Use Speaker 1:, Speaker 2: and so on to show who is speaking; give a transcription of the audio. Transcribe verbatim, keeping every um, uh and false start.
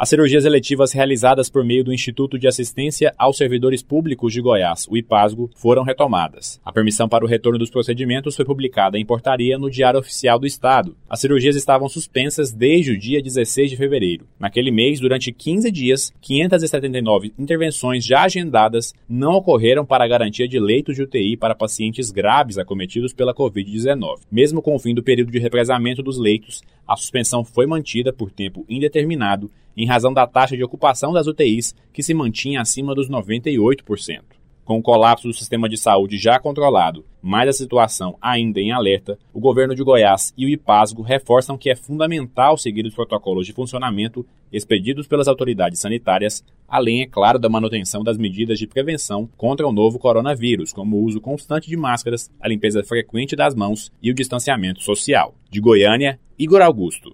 Speaker 1: As cirurgias eletivas realizadas por meio do Instituto de Assistência aos Servidores Públicos de Goiás, o IPASGO, foram retomadas. A permissão para o retorno dos procedimentos foi publicada em portaria no Diário Oficial do Estado. As cirurgias estavam suspensas desde o dia dezesseis de fevereiro. Naquele mês, durante quinze dias, quinhentas e setenta e nove intervenções já agendadas não ocorreram para a garantia de leitos de U T I para pacientes graves acometidos pela covid dezenove. Mesmo com o fim do período de represamento dos leitos, a suspensão foi mantida por tempo indeterminado em razão da taxa de ocupação das U T Is, que se mantinha acima dos noventa e oito por cento. Com o colapso do sistema de saúde já controlado, mas a situação ainda em alerta, o governo de Goiás e o IPASGO reforçam que é fundamental seguir os protocolos de funcionamento expedidos pelas autoridades sanitárias, além, é claro, da manutenção das medidas de prevenção contra o novo coronavírus, como o uso constante de máscaras, a limpeza frequente das mãos e o distanciamento social. De Goiânia, Igor Augusto.